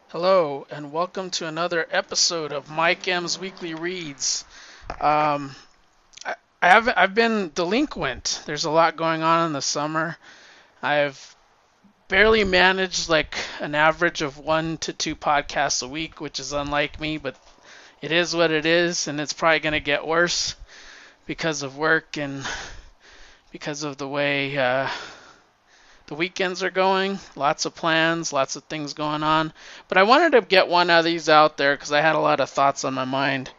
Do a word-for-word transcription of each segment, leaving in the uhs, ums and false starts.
Hello, and welcome to another episode of Mike M's Weekly Reads. Um, I, I have I've been delinquent. There's a lot going on in the summer. I've barely managed like an average of one to two podcasts a week, which is unlike me, but it is what it is, and it's probably going to get worse because of work and because of the way uh, the weekends are going. Lots of plans, lots of things going on. But I wanted to get one of these out there because I had a lot of thoughts on my mind.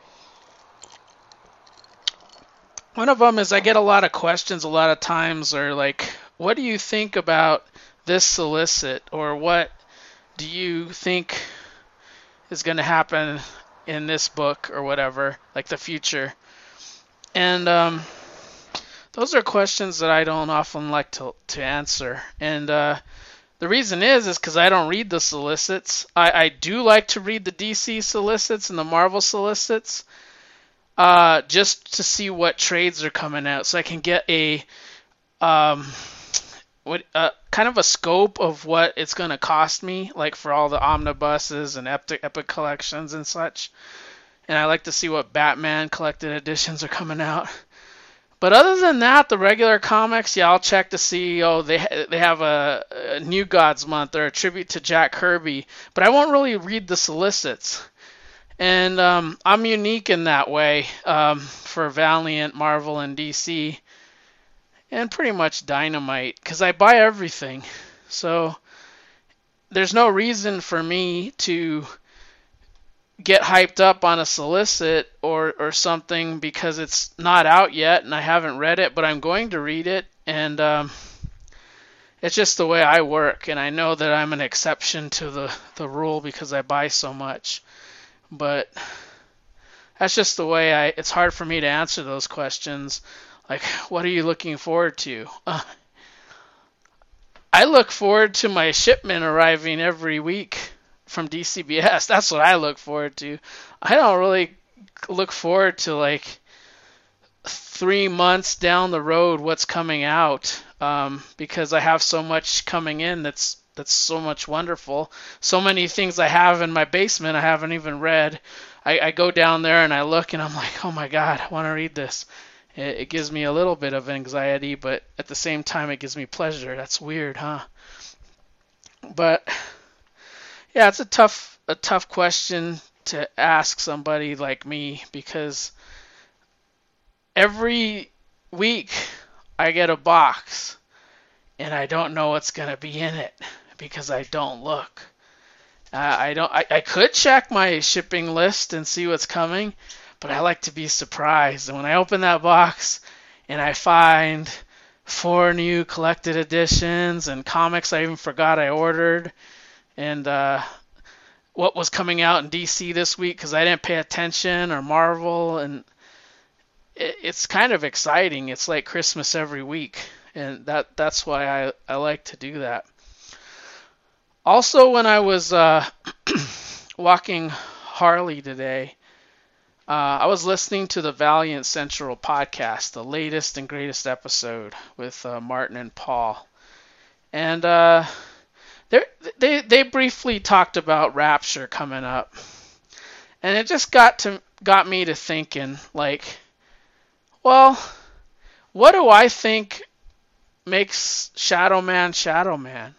One of them is I get a lot of questions a lot of times, or like, what do you think about this solicit, or what do you think is going to happen in this book, or whatever, like the future. And um, those are questions that I don't often like to to answer. And uh, the reason is is because I don't read the solicits. I, I do like to read the D C solicits and the Marvel solicits, uh, just to see what trades are coming out, so I can get a um, what uh, kind of a scope of what it's going to cost me, like for all the omnibuses and epic, epic collections and such. And I like to see what Batman collected editions are coming out. But other than that, the regular comics, yeah, I'll check to see, oh, they they have a, a New Gods month or a tribute to Jack Kirby. But I won't really read the solicits. And um, I'm unique in that way um, for Valiant, Marvel, and D C. And pretty much Dynamite, because I buy everything. So there's no reason for me to get hyped up on a solicit or, or something because it's not out yet and I haven't read it, but I'm going to read it. And um, it's just the way I work. And I know that I'm an exception to the, the rule because I buy so much. But that's just the way I, it's hard for me to answer those questions. Like, what are you looking forward to? Uh, I look forward to my shipment arriving every week from D C B S. That's what I look forward to. I don't really look forward to like three months down the road what's coming out, um, because I have so much coming in that's that's so much wonderful. So many things I have in my basement I haven't even read. I, I go down there and I look and I'm like, oh my God, I want to read this. It, it gives me a little bit of anxiety, but at the same time it gives me pleasure. That's weird, huh? But yeah, it's a tough a tough question to ask somebody like me because every week I get a box and I don't know what's gonna be in it because I don't look. Uh, I don't. I, I could check my shipping list and see what's coming, but I like to be surprised. And when I open that box and I find four new collected editions and comics I even forgot I ordered, and uh, what was coming out in D C this week because I didn't pay attention, or Marvel, and it, it's kind of exciting. It's like Christmas every week, and that that's why I, I like to do that. Also, when I was uh, walking Harley today, uh, I was listening to the Valiant Central podcast, the latest and greatest episode with uh, Martin and Paul, and uh, they they briefly talked about Rapture coming up, and it just got to got me to thinking, like, well, what do I think makes Shadow Man Shadow Man?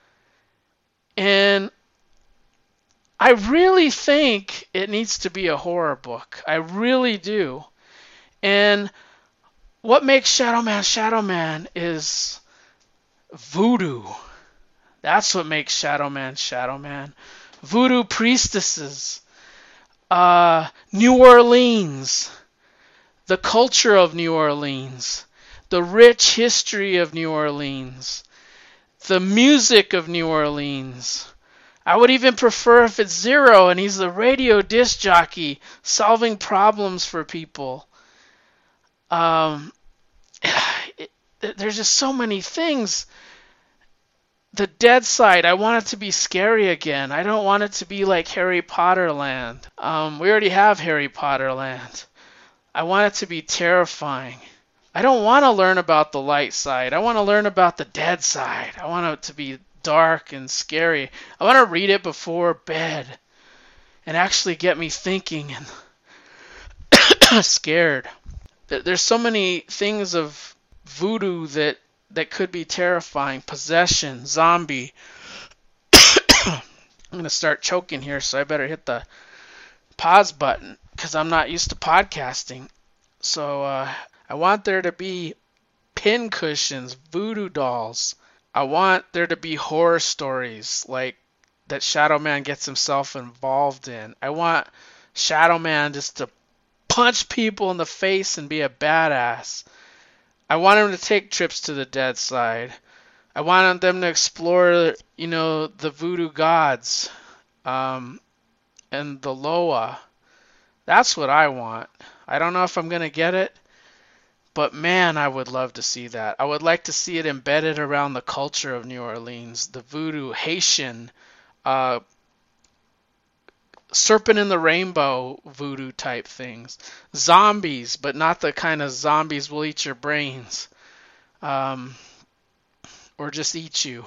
And I really think it needs to be a horror book. I really do. And what makes Shadow Man Shadow Man is voodoo. That's what makes Shadow Man Shadow Man. Voodoo priestesses. Uh, New Orleans. The culture of New Orleans. The rich history of New Orleans. The music of New Orleans. I would even prefer if it's Zero and he's the radio disc jockey solving problems for people. Um, it, there's just so many things. The dead side, I want it to be scary again. I don't want it to be like Harry Potter Land. Um, we already have Harry Potter Land. I want it to be terrifying. I don't want to learn about the light side. I want to learn about the dead side. I want it to be dark and scary. I want to read it before bed and actually get me thinking and scared. There's so many things of voodoo that that could be terrifying. Possession, zombie. I'm gonna start choking here, so I better hit the pause button because I'm not used to podcasting. So uh, I want there to be pin cushions, voodoo dolls. I want there to be horror stories like that Shadow Man gets himself involved in. I want Shadow Man just to punch people in the face and be a badass. I want him to take trips to the dead side. I want them to explore, you know, the voodoo gods, um, and the Loa. That's what I want. I don't know if I'm gonna get it, but man, I would love to see that. I would like to see it embedded around the culture of New Orleans, the voodoo, Haitian, uh, serpent in the rainbow voodoo type things. Zombies, but not the kind of zombies will eat your brains. Um, or just eat you.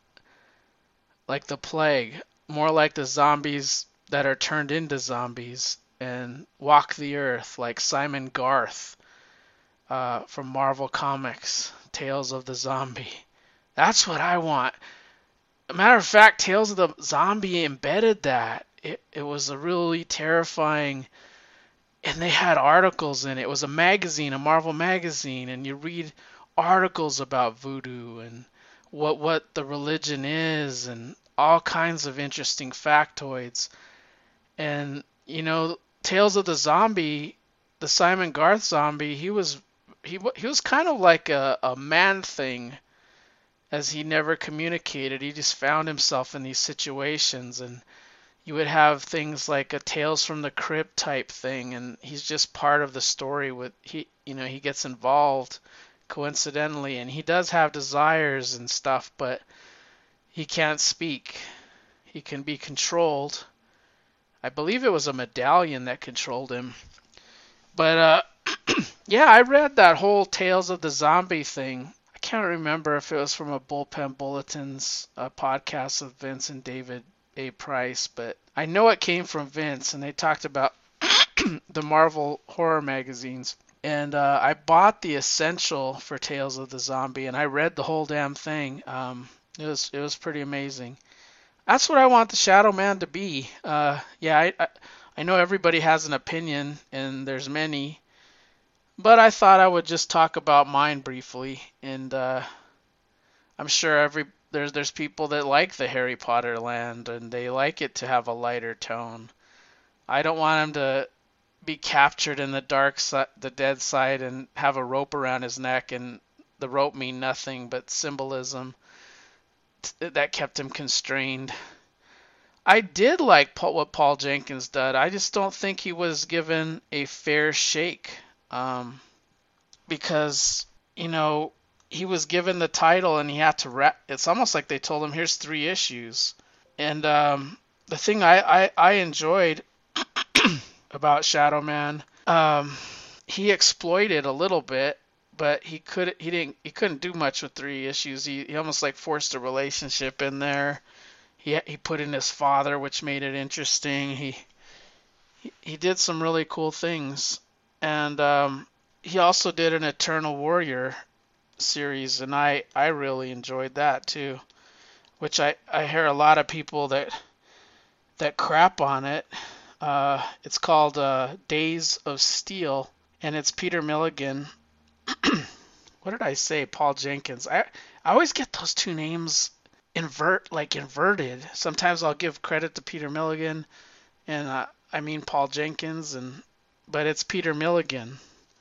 Like the plague. More like the zombies that are turned into zombies and walk the earth, like Simon Garth uh, from Marvel Comics, Tales of the Zombie. That's what I want. A matter of fact, Tales of the Zombie embedded that. It, it was a really terrifying, and they had articles in it. It was a magazine, a Marvel magazine, and you read articles about voodoo and what what the religion is and all kinds of interesting factoids. And, you know, Tales of the Zombie, the Simon Garth zombie, he was he he was kind of like a, a man thing, as he never communicated. He just found himself in these situations, and you would have things like a Tales from the Crypt type thing, and he's just part of the story. With he, you know, he gets involved coincidentally, and he does have desires and stuff, but he can't speak. He can be controlled. I believe it was a medallion that controlled him. But uh, yeah, I read that whole Tales of the Zombie thing. I can't remember if it was from a Bullpen Bulletins uh, podcast of Vince and David A. Price, but I know it came from Vince, and they talked about the Marvel horror magazines. And uh, I bought the essential for Tales of the Zombie, and I read the whole damn thing. Um, it was it was pretty amazing. That's what I want the Shadow Man to be. Uh, yeah, I, I I know everybody has an opinion, and there's many, but I thought I would just talk about mine briefly. And uh, I'm sure every there's there's people that like the Harry Potter land, and they like it to have a lighter tone. I don't want him to be captured in the dark side, the dead side, and have a rope around his neck, and the rope mean nothing but symbolism that kept him constrained. I did like Paul, what Paul Jenkins did. I just don't think he was given a fair shake, um, because, you know, he was given the title and he had to wrap. It's almost like they told him, here's three issues. And um, the thing I, I, I enjoyed about Shadow Man, um, he exploited a little bit, but he could he didn't he couldn't do much with three issues. He, he almost like forced a relationship in there. He he put in his father, which made it interesting. He he, he did some really cool things, and um, he also did an Eternal Warrior series, and I I really enjoyed that too. Which I I hear a lot of people that that crap on it. Uh, it's called uh, Days of Steel, and it's Peter Milligan. What did I say? Paul Jenkins. I I always get those two names invert like inverted. Sometimes I'll give credit to Peter Milligan, and uh, I mean Paul Jenkins, and but it's Peter Milligan.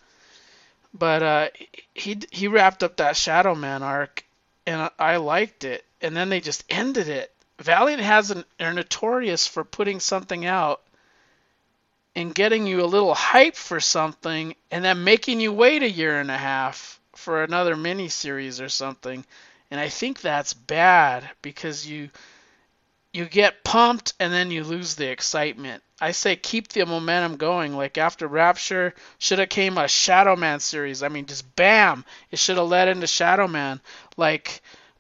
But uh, he he wrapped up that Shadow Man arc, and I liked it. And then they just ended it. Valiant has an, are notorious for putting something out and getting you a little hype for something, and then making you wait a year and a half for another miniseries or something. And I think that's bad, because you you get pumped and then you lose the excitement. I say keep the momentum going. Like after Rapture, should have came a Shadow Man series. I mean, just bam, it should have led into Shadow Man. Like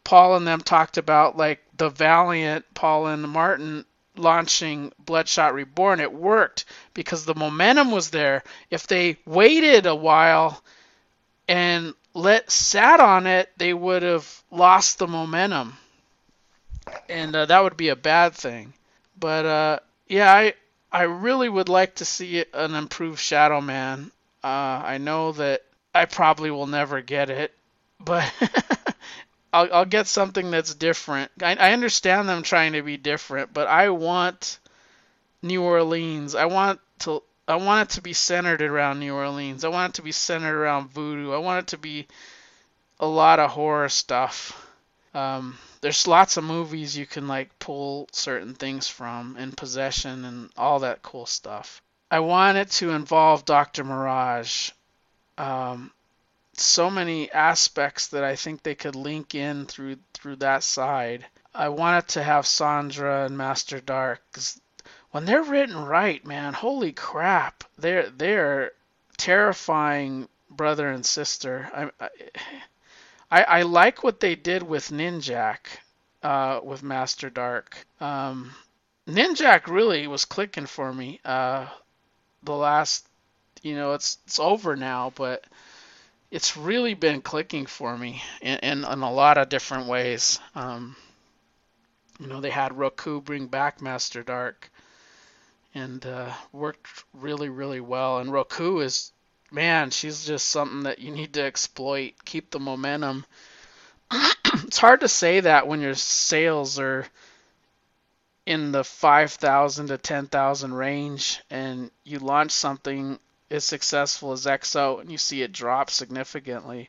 Paul and them talked about, like the Valiant, Paul and Martin launching Bloodshot Reborn, it worked because the momentum was there. If they waited a while and let sat on it, they would have lost the momentum, and uh, that would be a bad thing. But uh, yeah, I I really would like to see an improved Shadow Man. Uh, I know that I probably will never get it, but I'll, I'll get something that's different. I, I understand them trying to be different, but I want New Orleans. I want to. I want it to be centered around New Orleans. I want it to be centered around voodoo. I want it to be a lot of horror stuff. Um, there's lots of movies you can like pull certain things from, and Possession and all that cool stuff. I want it to involve Doctor Mirage. Um, so many aspects that I think they could link in through through that side. I want it to have Sandra and Master Dark. 'Cause when they're written right, man, holy crap, they're they're terrifying brother and sister. I I, I like what they did with Ninjak, uh, with Master Dark. Um, Ninjak really was clicking for me. Uh, the last, you know, it's it's over now, but it's really been clicking for me in, in, in a lot of different ways. Um, you know, they had Roku bring back Master Dark, and uh, worked really, really well. And Roku is, man, she's just something that you need to exploit, keep the momentum. It's hard to say that when your sales are in the five thousand to ten thousand range and you launch something as successful as X O and you see it drop significantly.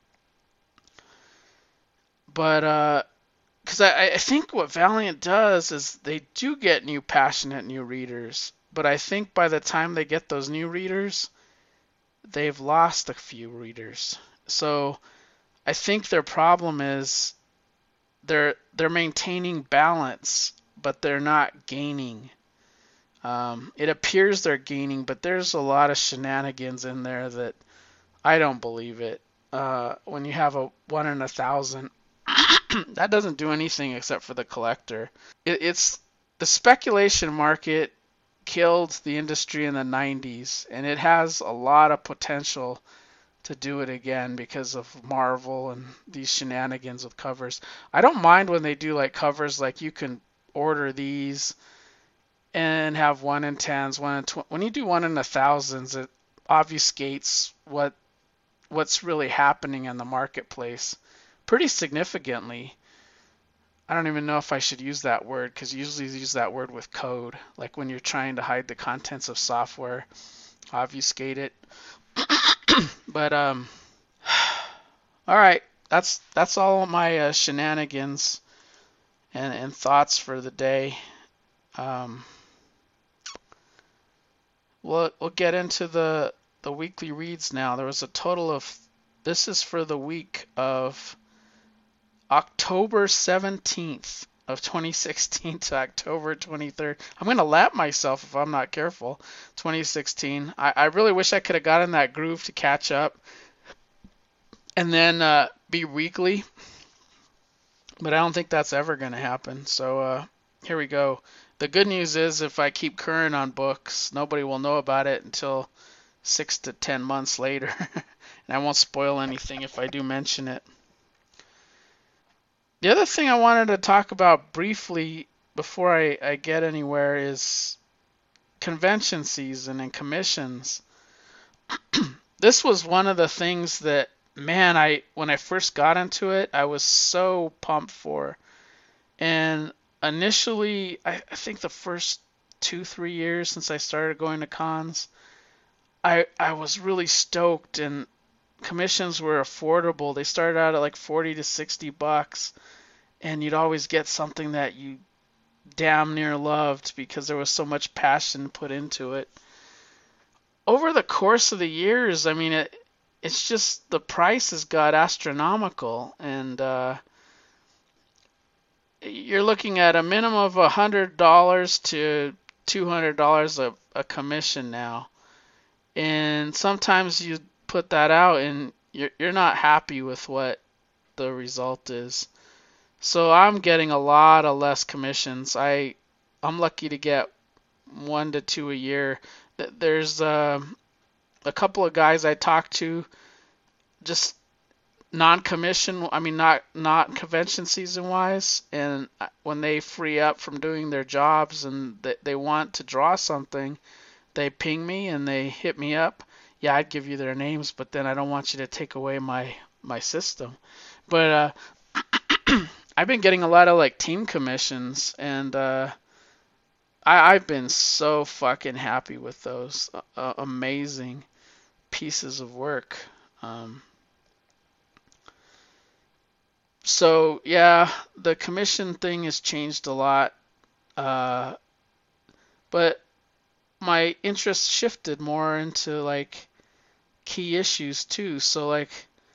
But uh, because I, I think what Valiant does is they do get new passionate new readers, but I think by the time they get those new readers, they've lost a few readers. So I think their problem is they're they're maintaining balance, but they're not gaining. Um, it appears they're gaining, but there's a lot of shenanigans in there that I don't believe it. Uh, when you have a one in a thousand, that doesn't do anything except for the collector. It, it's the speculation market killed the industry in the nineties, and it has a lot of potential to do it again because of Marvel and these shenanigans with covers. I don't mind when they do like covers like you can order these and have one in tens, one in tw- when you do one in a thousands, it obfuscates what what's really happening in the marketplace pretty significantly. I don't even know if I should use that word because you usually use that word with code, like when you're trying to hide the contents of software, obfuscate it. But um, all right, that's that's all my uh, shenanigans and, and thoughts for the day. Um, we'll we'll get into the the weekly reads now. There was a total of, this is for the week of October seventeenth of twenty sixteen to October twenty-third. I'm going to lap myself if I'm not careful. twenty sixteen. I, I really wish I could have gotten that groove to catch up and then uh, be weekly, but I don't think that's ever going to happen. So uh, here we go. The good news is if I keep current on books, nobody will know about it until six to ten months later. And I won't spoil anything if I do mention it. The other thing I wanted to talk about briefly before I, I get anywhere is convention season and commissions. This was one of the things that, man, I when I first got into it, I was so pumped for. And initially, I, I think the first two, three years since I started going to cons, I I was really stoked, and commissions were affordable. They started out at like forty to sixty bucks, and you'd always get something that you damn near loved because there was so much passion put into it. Over the course of the years, I mean, it it's just the prices got astronomical, and uh, you're looking at a minimum of one hundred dollars to two hundred dollars a, a commission now. And sometimes you put that out and you're, you're not happy with what the result is. So I'm getting a lot of less commissions. I I'm lucky to get one to two a year. There's um, a couple of guys I talked to, just non-commission, I mean not not convention season wise, and when they free up from doing their jobs and they, they want to draw something, they ping me and they hit me up. Yeah, I'd give you their names, but then I don't want you to take away my my system. But uh, I've been getting a lot of like team commissions, and uh, I, I've been so fucking happy with those uh, amazing pieces of work. Um, so yeah, the commission thing has changed a lot, uh, but my interest shifted more into like key issues too. So like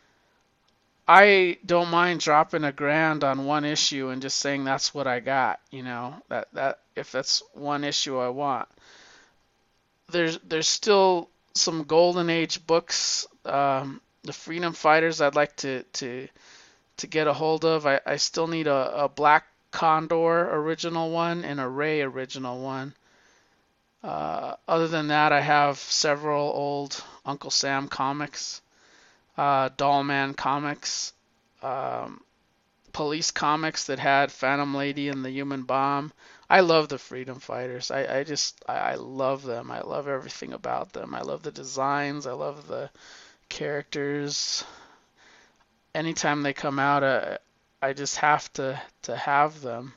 I don't mind dropping a grand on one issue and just saying that's what I got, you know, that that if that's one issue I want. There's there's still some golden age books, um, the Freedom Fighters I'd like to to to get a hold of. I, I still need a, a Black Condor original one and a Ray original one. Uh, other than that, I have several old Uncle Sam comics, uh, Dollman comics, um, police comics that had Phantom Lady and the Human Bomb. I love the Freedom Fighters. I, I just, I, I love them. I love everything about them. I love the designs. I love the characters. Anytime they come out, uh, I just have to, to have them.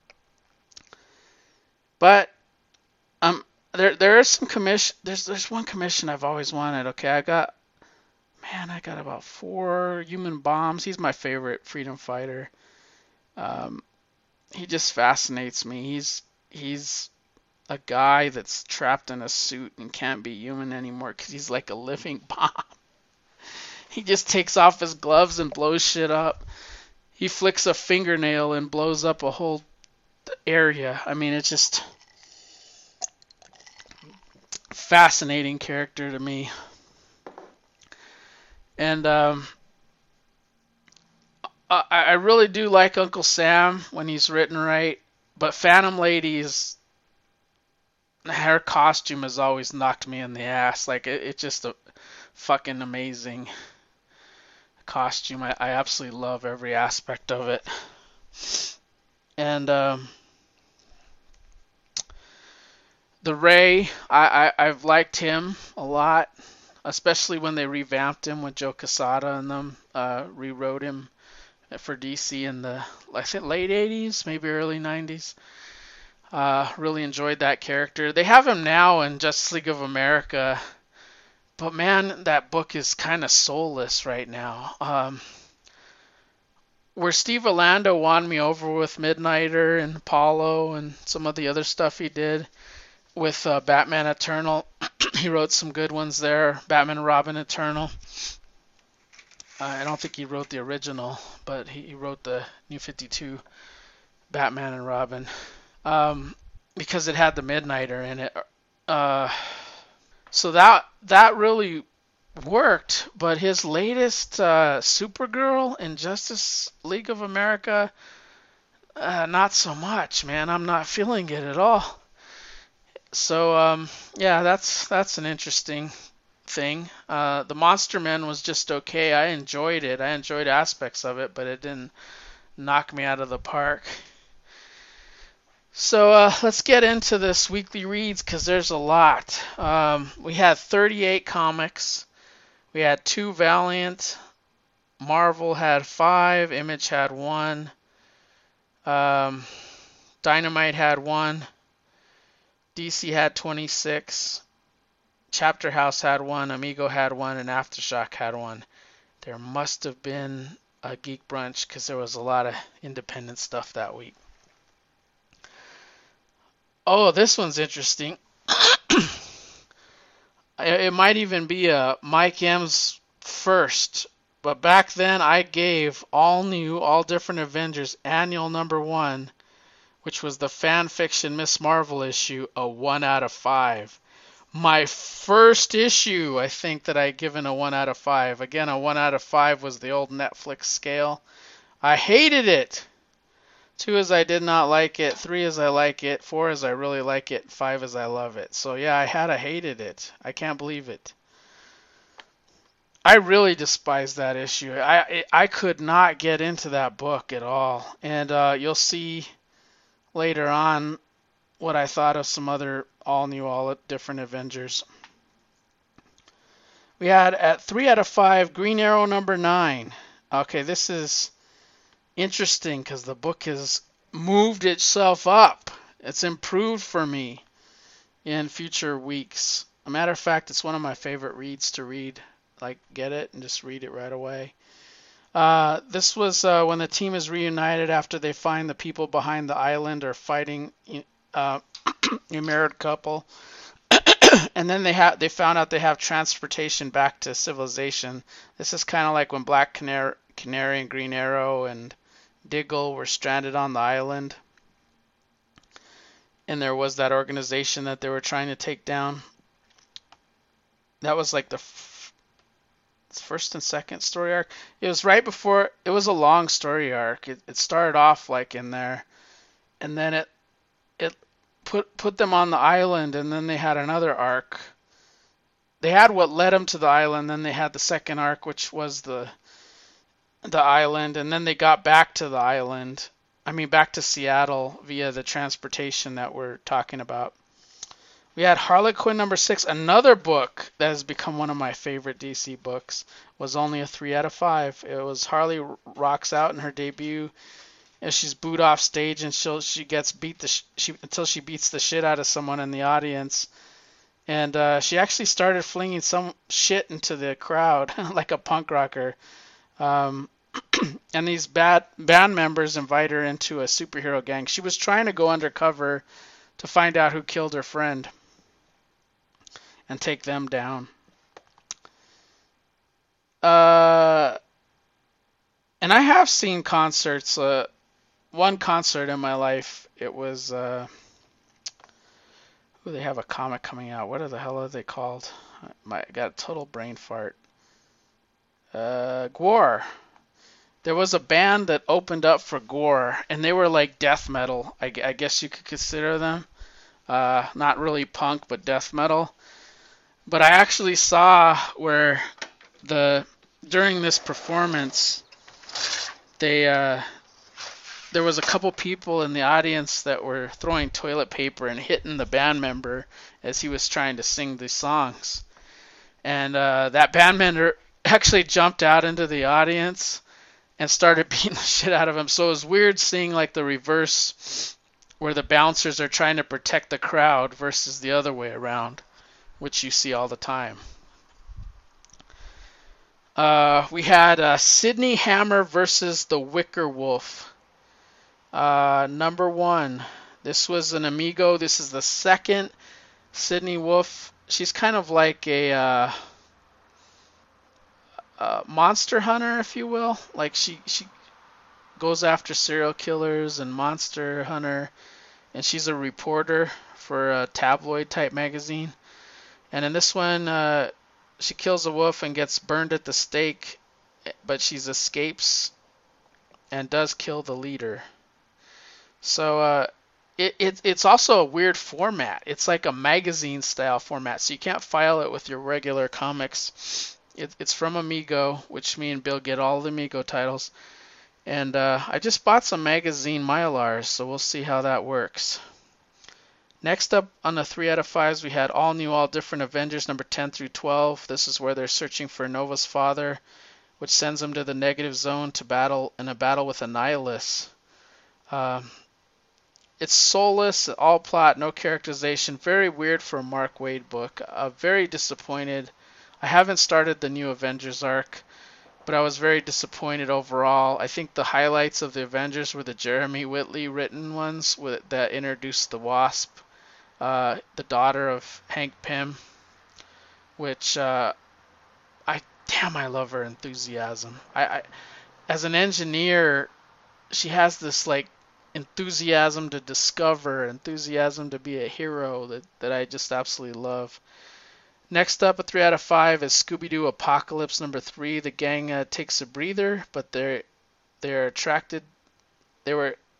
But um, there there is some commission. There's there's one commission I've always wanted. Okay, I got, man, I got about four Human Bombs. He's my favorite freedom fighter. Um, he just fascinates me. He's he's a guy that's trapped in a suit and can't be human anymore because he's like a living bomb. He just takes off his gloves and blows shit up. He flicks a fingernail and blows up a whole area. I mean, it's just fascinating character to me. And um, I, I really do like Uncle Sam when he's written right, but Phantom Lady's her costume has always knocked me in the ass. Like it, it's just a fucking amazing costume. I, I absolutely love every aspect of it. And um, the Ray, I, I I've liked him a lot, especially when they revamped him with Joe Quesada and them, uh, rewrote him for D C in the I think late eighties, maybe early nineties. Uh, really enjoyed that character. They have him now in Justice League of America, but man, that book is kind of soulless right now. Um, where Steve Orlando won me over with Midnighter and Apollo and some of the other stuff he did with uh, Batman Eternal, he wrote some good ones there. Batman and Robin Eternal. Uh, I don't think he wrote the original, but he, he wrote the New fifty-two Batman and Robin. Um, because it had the Midnighter in it. Uh, so that that really worked, but his latest uh, Supergirl in Justice League of America, uh, not so much, man. I'm not feeling it at all. So um, yeah, that's that's an interesting thing. Uh, the Monster Men was just okay. I enjoyed it. I enjoyed aspects of it, but it didn't knock me out of the park. So uh, let's get into this weekly reads because there's a lot. Um, we had thirty-eight comics. We had two Valiant. Marvel had five. Image had one. Um, Dynamite had one. D C had twenty-six. Chapter House had one. Amigo had one. And Aftershock had one. There must have been a Geek Brunch because there was a lot of independent stuff that week. Oh, this one's interesting. It might even be a Mike M's first, but back then I gave all new, all different Avengers annual number one, which was the fan fiction Miss Marvel issue, a one out of five. My first issue, I think that I given a one out of five. Again, a one out of five was the old Netflix scale. I hated it. Two is I did not like it. Three is I like it. Four is I really like it. Five is I love it. So yeah, I had a hated it. I can't believe it. I really despise that issue. I I could not get into that book at all. And uh, you'll see later on what I thought of some other all new, all different Avengers. We had at three out of five Green Arrow number nine. Okay, this is interesting because the book has moved itself up. It's improved for me in future weeks. A matter of fact, it's one of my favorite reads to read. Like, get it and just read it right away. Uh, this was uh, when the team is reunited after they find the people behind the island are fighting uh, a married couple. And then they have they found out they have transportation back to civilization. This is kind of like when Black Canary, Canary and Green Arrow and Diggle were stranded on the island. And there was that organization that they were trying to take down. That was like the f- first and second story arc. It was right before, it was a long story arc. It, it started off like in there. And then it it put put them on the island, and then they had another arc. They had what led them to the island, then they had the second arc, which was the the island, and then they got back to the island. I mean, back to Seattle via the transportation that we're talking about. We had Harley Quinn number six, another book that has become one of my favorite D C books. Was only a three out of five. It was Harley rocks out in her debut. As she's booed off stage, and she she gets beat the sh- she until she beats the shit out of someone in the audience, and uh, she actually started flinging some shit into the crowd like a punk rocker. Um, and these bad band members invite her into a superhero gang. She was trying to go undercover to find out who killed her friend and take them down. Uh, and I have seen concerts. Uh, One concert in my life, it was, uh, ooh, they have a comic coming out. What the hell are they called? My, I got a total brain fart. Uh, Gwar. There was a band that opened up for Gwar, and they were like death metal. I, I guess you could consider them. Uh, not really punk, but death metal. But I actually saw where the during this performance, they uh, there was a couple people in the audience that were throwing toilet paper and hitting the band member as he was trying to sing the songs. And uh, that band member actually jumped out into the audience and started beating the shit out of him. So it was weird seeing like the reverse where the bouncers are trying to protect the crowd versus the other way around, which you see all the time. Uh, we had uh, Sydney Hammer versus the Wicker Wolf. Uh, number one. This was an Amigo. This is the second Sydney Wolf. She's kind of like a, uh, a monster hunter, if you will. Like she she goes after serial killers and monster hunter, and she's a reporter for a tabloid type magazine. And in this one, uh, she kills a wolf and gets burned at the stake, but she escapes and does kill the leader. So uh, it, it it's also a weird format. It's like a magazine style format, so you can't file it with your regular comics. It, it's from Amigo, which me and Bill get all the Amigo titles. And uh, I just bought some magazine Mylars, so we'll see how that works. Next up on the three out of fives, we had All New, All Different Avengers number ten through twelve. This is where they're searching for Nova's father, which sends them to the negative zone to battle in a battle with Annihilus. Um, it's soulless, all plot, no characterization. Very weird for a Mark Waid book. Uh, very disappointed. I haven't started the new Avengers arc, but I was very disappointed overall. I think the highlights of the Avengers were the Jeremy Whitley written ones with, that introduced the Wasp, uh, the daughter of Hank Pym, which uh, I damn I love her enthusiasm. I, I as an engineer, she has this like enthusiasm to discover, enthusiasm to be a hero that, that I just absolutely love. Next up, a three out of five is Scooby-Doo Apocalypse number three. The gang uh, takes a breather, but they're they're attracted. They were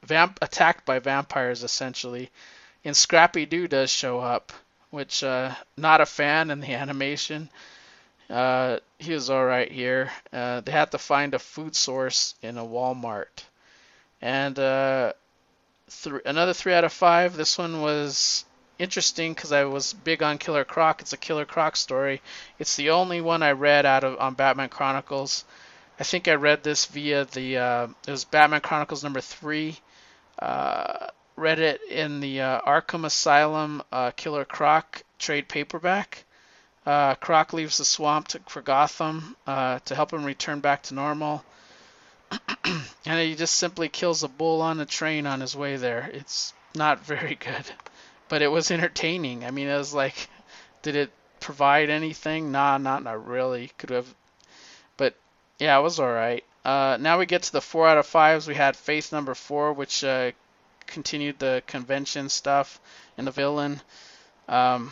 vamp attacked by vampires essentially. And Scrappy Doo does show up, which uh, not a fan in the animation. Uh, he was all right here. Uh, they had to find a food source in a Walmart, and uh, th- another three out of five. This one was interesting because I was big on Killer Croc. It's a Killer Croc story. It's the only one I read out of on Batman Chronicles. I think I read this via the uh, it was Batman Chronicles number three. Uh, read it in the uh, Arkham Asylum uh, Killer Croc trade paperback. Uh, Croc leaves the swamp to, for Gotham uh, to help him return back to normal. And he just simply kills a bull on a train on his way there. It's not very good, but it was entertaining. I mean, it was like, did it provide anything? Nah, not not really. Could have, but yeah, it was all right. Uh, now we get to the four out of fives. We had Faith number four, which uh, continued the convention stuff, and the villain. Um,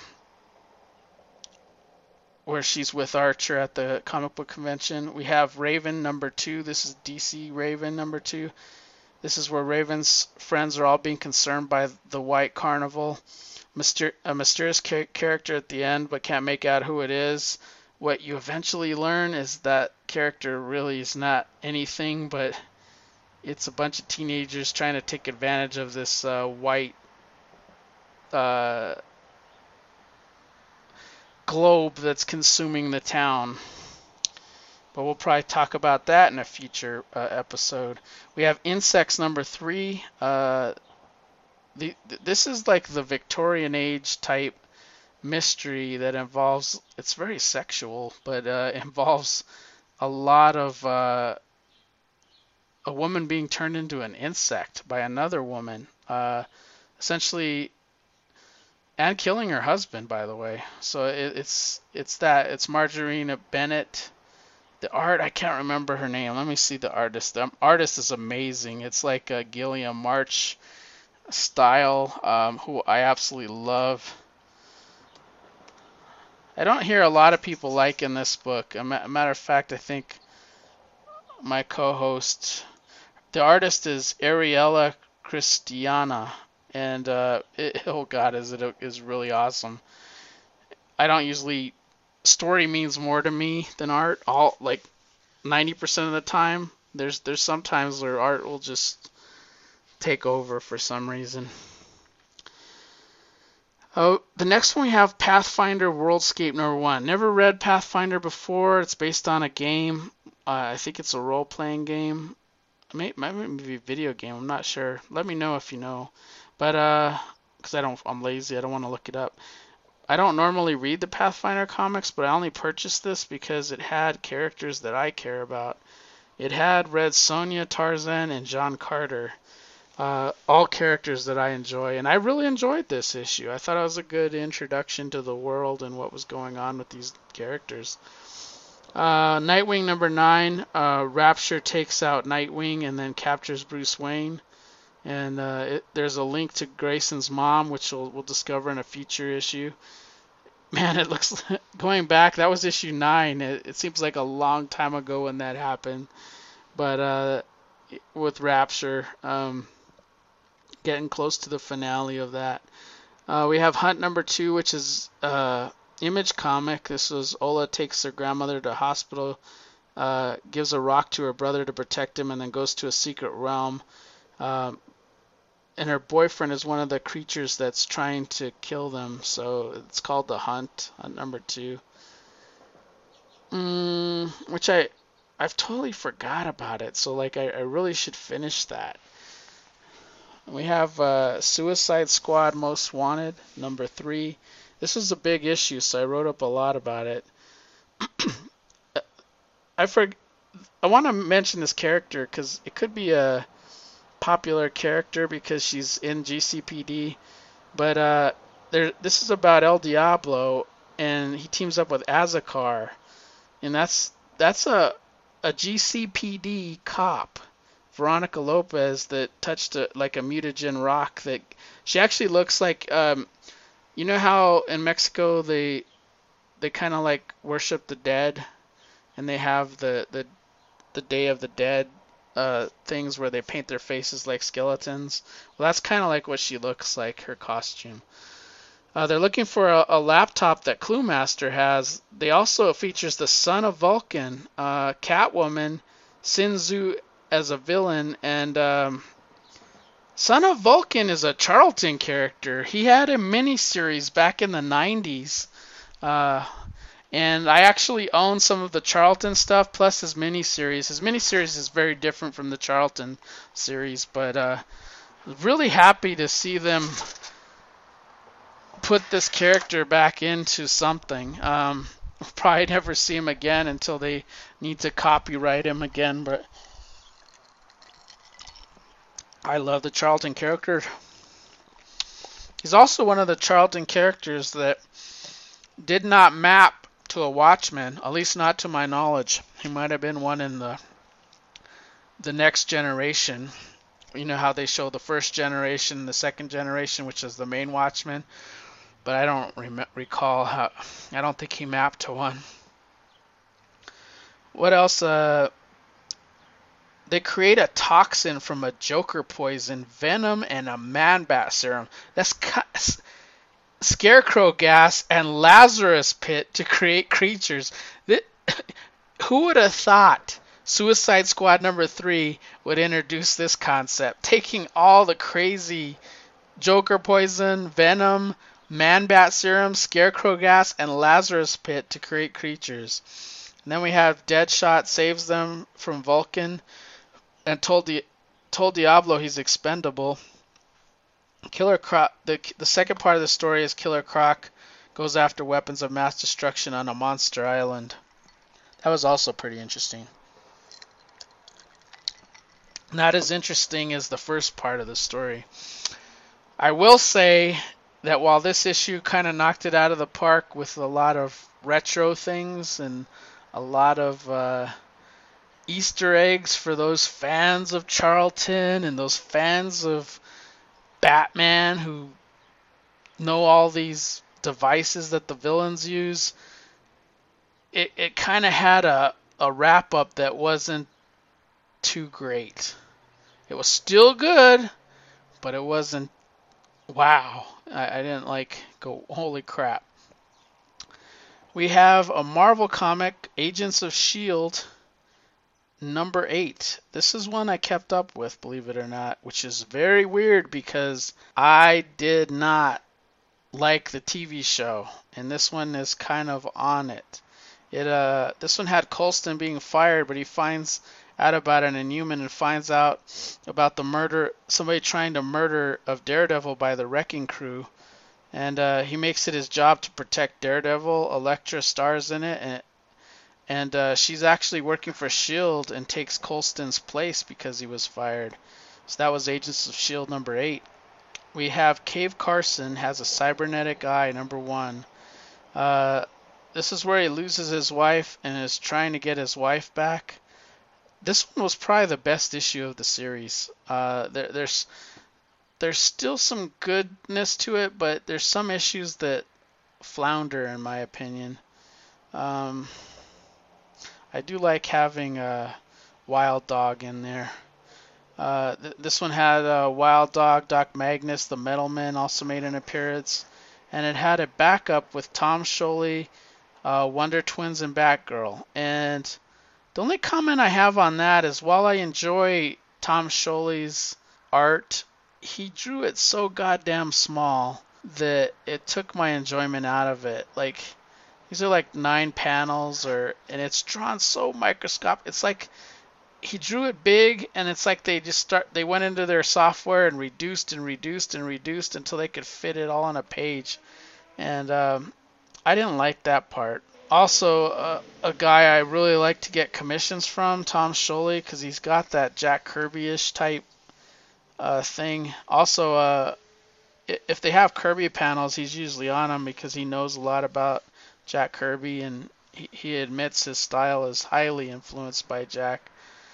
where she's with Archer at the comic book convention. We have Raven number two. This is D C Raven number two. This is where Raven's friends are all being concerned by the White Carnival. Myster- a mysterious ca- character at the end, but can't make out who it is. What you eventually learn is that character really is not anything, but it's a bunch of teenagers trying to take advantage of this uh, white uh, globe that's consuming the town. But we'll probably talk about that in a future uh, episode. We have Insects number three. Uh, the this is like the Victorian age type mystery that involves. It's very sexual, but uh, involves a lot of uh, a woman being turned into an insect by another woman, uh, essentially, and killing her husband, by the way. So it, it's it's that it's Margarina Bennett. The art, I can't remember her name. Let me see the artist. The artist is amazing. It's like a Gilliam March style, um, who I absolutely love. I don't hear a lot of people liking this book. A matter of fact, I think my co-host, the artist is Ariella Christiana, and uh, it, oh god, is it is really awesome. I don't usually story means more to me than art. All like ninety percent of the time. There's there's some times where art will just take over for some reason. Oh, the next one we have Pathfinder Worldscape number one. Never read Pathfinder before. It's based on a game. Uh, I think it's a role-playing game. It may, might be a video game. I'm not sure. Let me know if you know. But uh, because I don't, I'm lazy. I don't want to look it up. I don't normally read the Pathfinder comics, but I only purchased this because it had characters that I care about. It had Red Sonja, Tarzan, and John Carter. Uh, all characters that I enjoy, and I really enjoyed this issue. I thought it was a good introduction to the world and what was going on with these characters. Uh, Nightwing number nine, uh, Rapture takes out Nightwing and then captures Bruce Wayne. And uh, it, there's a link to Grayson's mom, which we'll, we'll discover in a future issue. Man, it looks, going back, that was issue nine. It, it seems like a long time ago when that happened. But uh, with Rapture, um, getting close to the finale of that. Uh, we have Hunt number two, which is uh, Image comic. This was Ola takes her grandmother to hospital, uh, gives a rock to her brother to protect him, and then goes to a secret realm. Um, and her boyfriend is one of the creatures that's trying to kill them. So it's called The Hunt, Hunt number two. Mm, which I, I've totally forgot about it. So like I, I really should finish that. We have uh, Suicide Squad Most Wanted, number three. This was a big issue, so I wrote up a lot about it. I for, I want to mention this character because it could be a popular character because she's in G C P D. But uh, there, this is about El Diablo, and he teams up with Azakar, and that's that's a a G C P D cop. Veronica Lopez that touched a, like a mutagen rock that she actually looks like um you know how in Mexico they they kind of like worship the dead and they have the, the the Day of the Dead uh, things where they paint their faces like skeletons. Well, that's kind of like what she looks like, her costume. Uh, they're looking for a, a laptop that Cluemaster has. They also features the son of Vulcan, uh, Catwoman, Sinzu as a villain, and um, Son of Vulcan is a Charlton character. He had a miniseries back in the nineties. Uh, and I actually own some of the Charlton stuff plus his miniseries. His miniseries is very different from the Charlton series, but uh, really happy to see them put this character back into something. Um, we'll probably never see him again until they need to copyright him again, but I love the Charlton character. He's also one of the Charlton characters that did not map to a Watchman, at least not to my knowledge. He might have been one in the the next generation. You know how they show the first generation, the second generation, which is the main Watchman, but I don't rem- recall how. I don't think he mapped to one. What else? Uh, They create a toxin from a Joker poison, venom, and a Man-Bat serum. That's Scarecrow gas and Lazarus Pit to create creatures. Who would have thought Suicide Squad number three would introduce this concept? Taking all the crazy Joker poison, venom, Man-Bat serum, Scarecrow gas, and Lazarus Pit to create creatures. And then we have Deadshot saves them from Vulcan and told the told Diablo he's expendable. Killer Croc. The the second part of the story is Killer Croc goes after weapons of mass destruction on a monster island. That was also pretty interesting. Not as interesting as the first part of the story. I will say that while this issue kind of knocked it out of the park with a lot of retro things and a lot of uh, Easter eggs for those fans of Charlton and those fans of Batman who know all these devices that the villains use, it, it kind of had a, a wrap up that wasn't too great. It was still good, but it wasn't wow. I, I didn't like go, holy crap. We have a Marvel comic, Agents of S H I E L D, number eight. This is one I kept up with, believe it or not, which is very weird because I did not like the T V show, and this one is kind of on it. It uh, this one had Coulson being fired, but he finds out about an Inhuman and finds out about the murder, somebody trying to murder of Daredevil by the Wrecking Crew, and uh, he makes it his job to protect Daredevil. Elektra stars in it, and And uh, she's actually working for S H I E L D and takes Coulston's place because he was fired. So that was Agents of S H I E L D number eight. We have Cave Carson has a cybernetic eye, number one. Uh, this is where he loses his wife and is trying to get his wife back. This one was probably the best issue of the series. Uh, there, there's there's still some goodness to it, but there's some issues that flounder in my opinion. Um, I do like having a Wild Dog in there. Uh, th- this one had uh, Wild Dog, Doc Magnus, the Metal Men also made an appearance. And it had a backup with Tom Scioli, uh, Wonder Twins, and Batgirl. And the only comment I have on that is while I enjoy Tom Scioli's art, he drew it so goddamn small that it took my enjoyment out of it. Like, these are like nine panels, or and it's drawn so microscopic. It's like he drew it big, and it's like they just start. They went into their software and reduced and reduced and reduced until they could fit it all on a page. And um, I didn't like that part. Also, uh, a guy I really like to get commissions from, Tom Scioli, because he's got that Jack Kirby-ish type uh, thing. Also, uh, if they have Kirby panels, he's usually on them because he knows a lot about Jack Kirby, and he, he admits his style is highly influenced by Jack.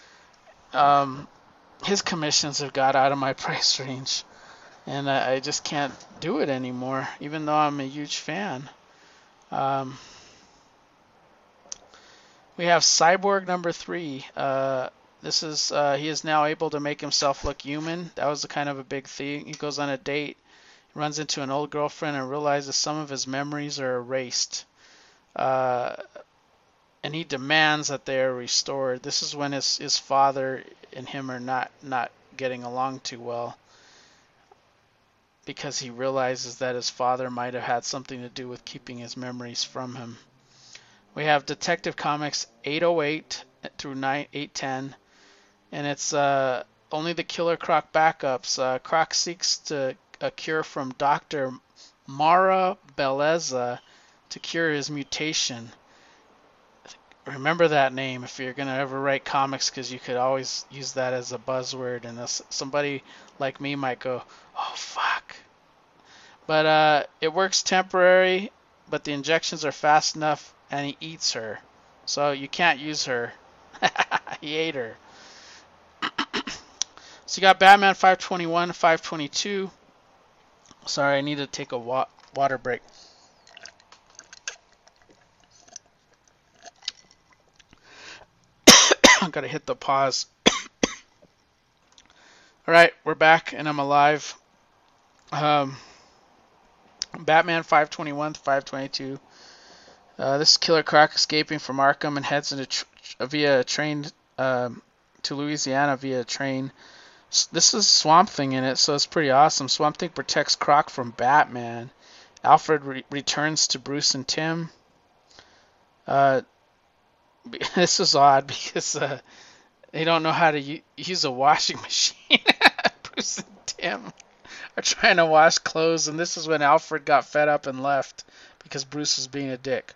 Um, his commissions have got out of my price range, and I, I just can't do it anymore, even though I'm a huge fan. Um, we have Cyborg number three. Uh, This is uh, he is now able to make himself look human. That was a kind of a big thing. He goes on a date, runs into an old girlfriend, and realizes some of his memories are erased. Uh, and he demands that they are restored. This is when his his father and him are not not getting along too well, because he realizes that his father might have had something to do with keeping his memories from him. We have Detective Comics eight oh eight through eight ten, and it's uh, only the Killer Croc backups. Uh, Croc seeks to a cure from Doctor Mara Belleza to cure his mutation. Remember that name if you're going to ever write comics, because you could always use that as a buzzword, and this, somebody like me might go, oh fuck. But uh, it works temporary, but the injections are fast enough, and he eats her. So you can't use her. He ate her. So you got Batman five twenty-one, five twenty-two. Sorry, I need to take a wa- water break. I'm gonna hit the pause. Alright, we're back and I'm alive. Um, Batman five twenty-one to five twenty-two. Uh, this is Killer Croc escaping from Arkham and heads into tr- via a train um, to Louisiana via a train. This is Swamp Thing in it, so it's pretty awesome. Swamp Thing protects Croc from Batman. Alfred re- returns to Bruce and Tim. Uh, this is odd because uh, they don't know how to u- use a washing machine. Bruce and Tim are trying to wash clothes, and this is when Alfred got fed up and left because Bruce was being a dick.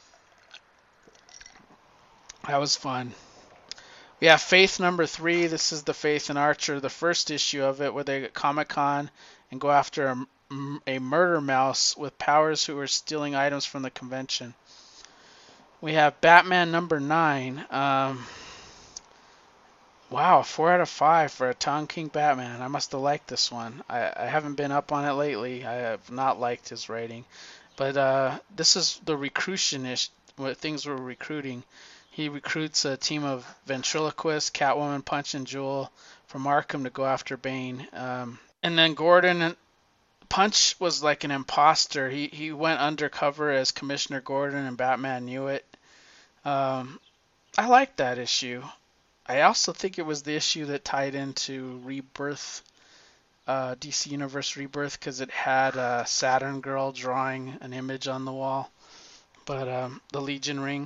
That was fun. We have Faith number three. This is the Faith and Archer, the first issue of it, where they get Comic-Con and go after a, a murder mouse with powers who are stealing items from the convention. We have Batman number nine. Um, wow, four out of five for a Tom King Batman. I must have liked this one. I, I haven't been up on it lately. I have not liked his writing. But uh, this is the recruition-ish, where things were recruiting. He recruits a team of ventriloquists, Catwoman, Punch, and Jewel from Arkham to go after Bane. Um, and then Gordon, Punch was like an imposter. He he went undercover as Commissioner Gordon, and Batman knew it. Um, I liked that issue. I also think it was the issue that tied into Rebirth, uh, D C Universe Rebirth, because it had a Saturn Girl drawing an image on the wall. But um, the Legion ring.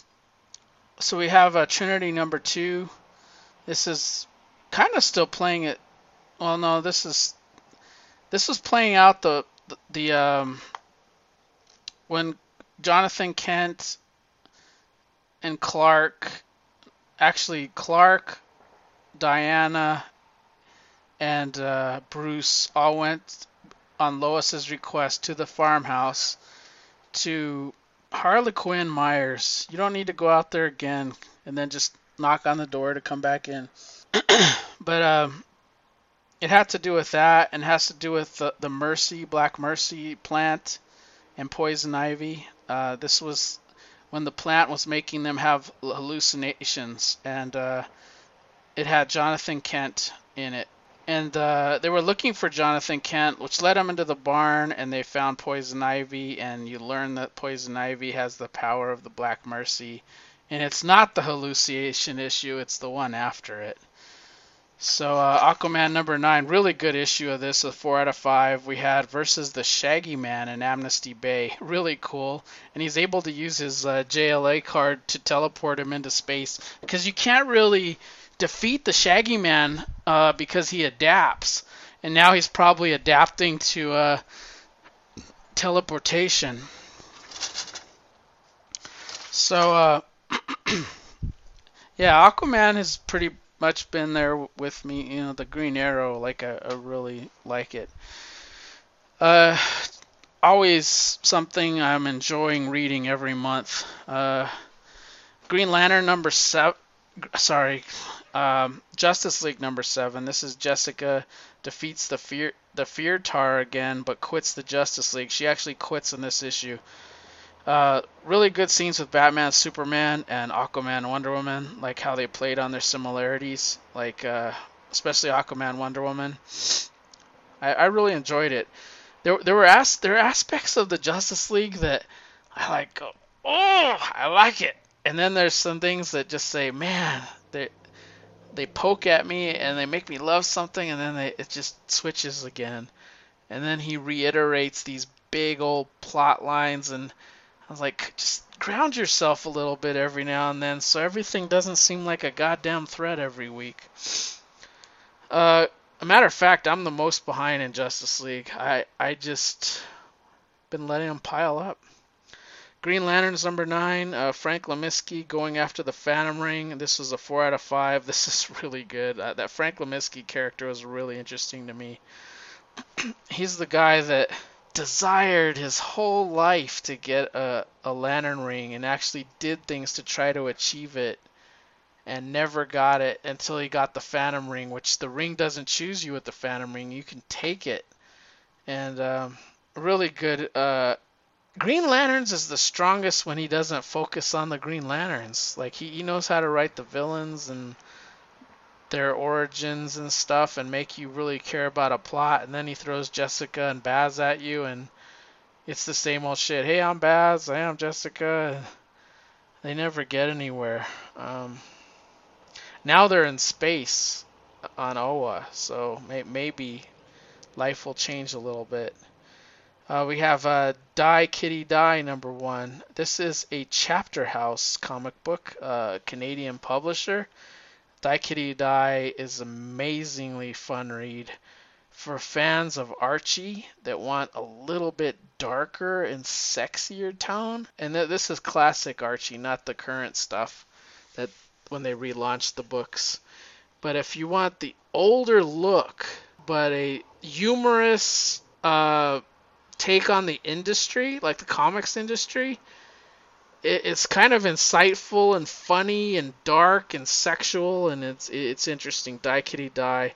So we have uh, Trinity number two. This is kind of still playing it. Well, no, this is this was playing out the the, the um, when Jonathan Kent and Clark, actually Clark, Diana, and uh, Bruce all went on Lois's request to the farmhouse to Harley Quinn Myers. You don't need to go out there again and then just knock on the door to come back in. But um, it had to do with that, and has to do with the, the Mercy, Black Mercy plant and poison ivy. Uh, this was when the plant was making them have hallucinations, and uh, it had Jonathan Kent in it. And uh, they were looking for Jonathan Kent, which led them into the barn, and they found Poison Ivy, and you learn that Poison Ivy has the power of the Black Mercy. And it's not the hallucination issue, it's the one after it. So uh, Aquaman number nine, really good issue of this, a four out of five. We had versus the Shaggy Man in Amnesty Bay, really cool. And he's able to use his uh, J L A card to teleport him into space, because you can't really defeat the Shaggy Man uh, because he adapts, and now he's probably adapting to uh, teleportation. So uh, yeah, Aquaman has pretty much been there with me. You know, the Green Arrow, like I, I really like it. Uh, always something I'm enjoying reading every month. Uh, Green Lantern number seven. Sorry, um, Justice League number seven. This is Jessica defeats the fear the Fear Tar again, but quits the Justice League. She actually quits in this issue. Uh, really good scenes with Batman, Superman, and Aquaman, Wonder Woman. Like how they played on their similarities. Like uh, especially Aquaman, Wonder Woman. I, I really enjoyed it. There there were as there are aspects of the Justice League that I like. Go, oh, I like it. And then there's some things that just say, man, they they poke at me and they make me love something, and then they, it just switches again. And then he reiterates these big old plot lines, and I was like, just ground yourself a little bit every now and then, so everything doesn't seem like a goddamn threat every week. Uh, a matter of fact, I'm the most behind in Justice League. I I just been letting them pile up. Green Lantern's number nine. Uh, Frank Lemiski going after the Phantom Ring. This was a four out of five. This is really good. Uh, that Frank Lemiski character was really interesting to me. He's the guy that desired his whole life to get a, a lantern ring and actually did things to try to achieve it and never got it until he got the Phantom Ring, which the ring doesn't choose you with the Phantom Ring. You can take it. And um, really good. Uh, Green Lanterns is the strongest when he doesn't focus on the Green Lanterns. Like he, he knows how to write the villains and their origins and stuff and make you really care about a plot, and then he throws Jessica and Baz at you and it's the same old shit. Hey, I'm Baz. Hey, I'm Jessica. They never get anywhere. Um, now they're in space on Oa, so may- maybe life will change a little bit. Uh, we have uh, Die Kitty Die number one. This is a Chapter House comic book, uh, Canadian publisher. Die Kitty Die is amazingly fun read for fans of Archie that want a little bit darker and sexier tone. And th- this is classic Archie, not the current stuff that when they relaunched the books. But if you want the older look, but a humorous uh, take on the industry, like the comics industry, it, it's kind of insightful and funny and dark and sexual, and it's it's interesting. Die Kitty Die.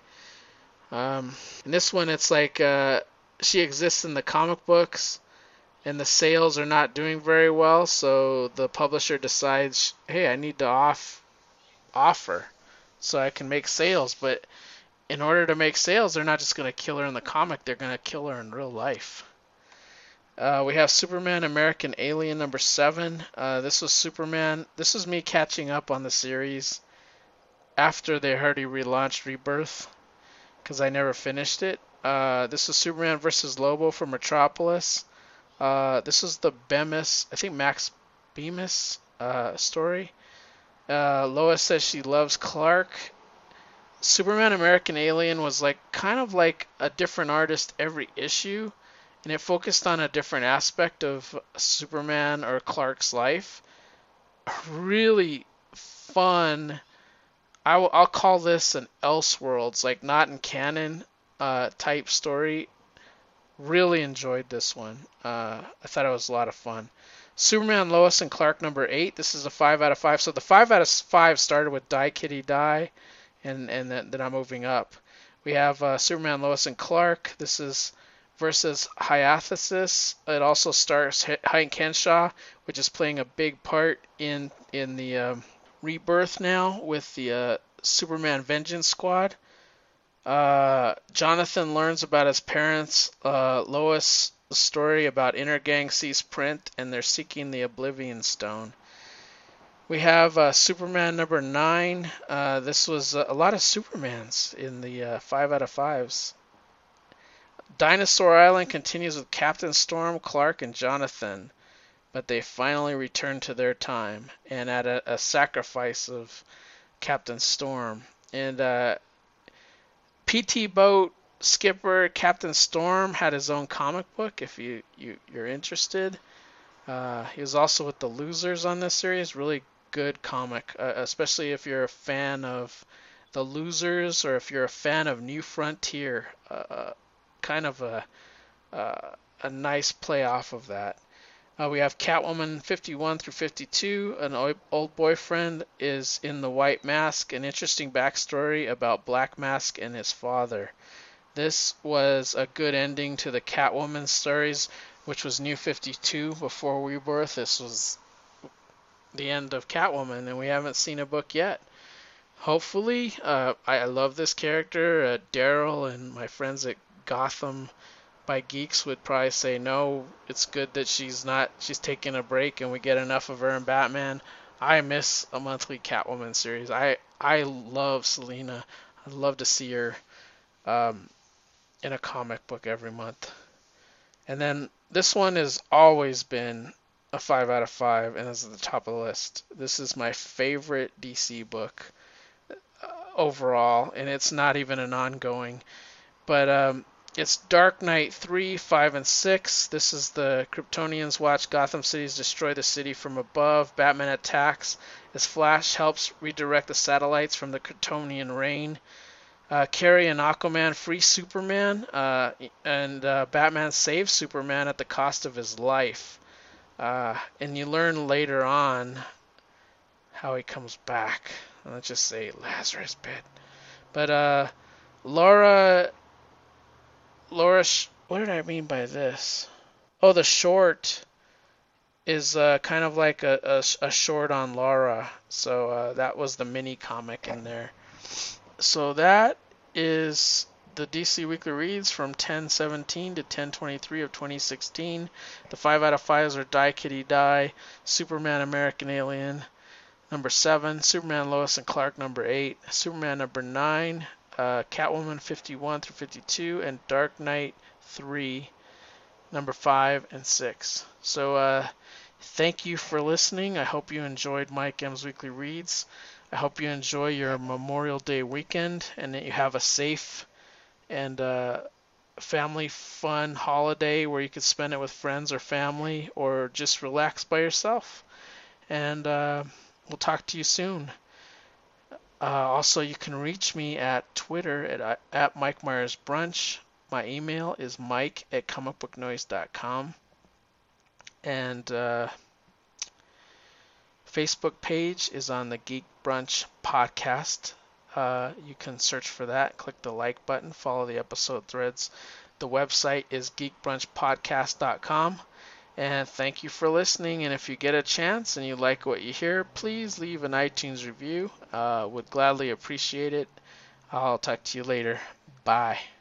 Um, in this one, it's like uh, she exists in the comic books, and the sales are not doing very well, so the publisher decides, hey, I need to off offer so I can make sales. But in order to make sales, they're not just going to kill her in the comic, they're going to kill her in real life. Uh, we have Superman American Alien number seven. Uh, this was Superman. This was me catching up on the series after they already relaunched Rebirth, because I never finished it. Uh, this is Superman versus Lobo from Metropolis. Uh, this is the Bemis, I think Max Bemis uh, story. Uh, Lois says she loves Clark. Superman American Alien was like kind of like a different artist every issue, and it focused on a different aspect of Superman or Clark's life. Really fun. I will, I'll call this an Elseworlds, like not in canon uh, type story. Really enjoyed this one. Uh, I thought it was a lot of fun. Superman, Lois, and Clark number eight. This is a five out of five. So the five out of five started with Die Kitty Die, and and then, then I'm moving up. We have uh, Superman, Lois, and Clark. This is versus Hyathesis. It also stars Hank Henshaw, which is playing a big part in in the um, Rebirth now with the uh, Superman Vengeance Squad. Uh, Jonathan learns about his parents. Uh, Lois' story about Intergang sees print, and they're seeking the Oblivion Stone. We have uh, Superman number nine. Uh, this was uh, a lot of Supermans in the uh, five out of fives. Dinosaur Island continues with Captain Storm, Clark, and Jonathan, but they finally return to their time, and at a, a sacrifice of Captain Storm. And uh, P T Boat skipper Captain Storm had his own comic book, if you, you, you're interested. Uh, he was also with the Losers on this series. Really good comic, uh, especially if you're a fan of the Losers or if you're a fan of New Frontier. Uh, kind of a, uh, a nice play off of that. Uh, we have Catwoman fifty-one through fifty-two. An old boyfriend is in the White Mask. An interesting backstory about Black Mask and his father. This was a good ending to the Catwoman stories. which was New fifty-two before Rebirth. This was the end of Catwoman, and we haven't seen a book yet. Hopefully, uh, I, I love this character. Uh, Daryl and my friends at Gotham by Geeks would probably say no. It's good that she's not. She's taking a break, and we get enough of her in Batman. I miss a monthly Catwoman series. I I love Selina. I'd love to see her um, in a comic book every month. And then this one has always been a five out of five, and is at the top of the list. This is my favorite D C book uh, overall, and it's not even an ongoing. But um, it's Dark Knight three, five, and six. This is the Kryptonians watch Gotham Cities destroy the city from above. Batman attacks as Flash helps redirect the satellites from the Kryptonian rain. Uh, Carrie and Aquaman free Superman, uh, and uh, Batman saves Superman at the cost of his life. Uh, and you learn later on how he comes back. Let's just say Lazarus Pit. But uh, Laura, Laura, Sh- what did I mean by this? Oh, the short is uh, kind of like a, a, a short on Laura. So uh, that was the mini comic in there. So that is the D C Weekly Reads from ten seventeen to ten twenty-three of twenty sixteen. The five out of fives are Die Kitty Die, Superman American Alien, number seven, Superman Lois and Clark, number eight, Superman number nine, uh, Catwoman fifty-one through fifty-two, and Dark Knight three, number five and six. So uh, thank you for listening. I hope you enjoyed Mike M's Weekly Reads. I hope you enjoy your Memorial Day weekend and that you have a safe and uh, family fun holiday where you can spend it with friends or family or just relax by yourself. And uh, we'll talk to you soon. Uh, also, you can reach me at Twitter at, at Mike Myers Brunch. My email is mike at comic book noise dot com. And uh, Facebook page is on the Geek Brunch podcast. Uh, you can search for that, click the like button, follow the episode threads. The website is geek brunch podcast dot com. And thank you for listening. And if you get a chance and you like what you hear, please leave an iTunes review. Uh, would gladly appreciate it. I'll talk to you later. Bye.